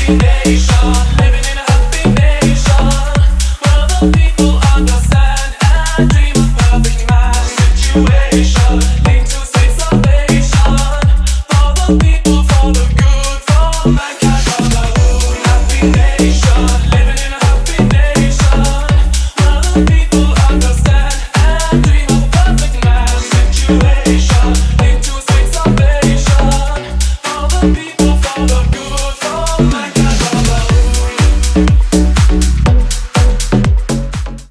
People for the good, for mankind, for the whole happy nation.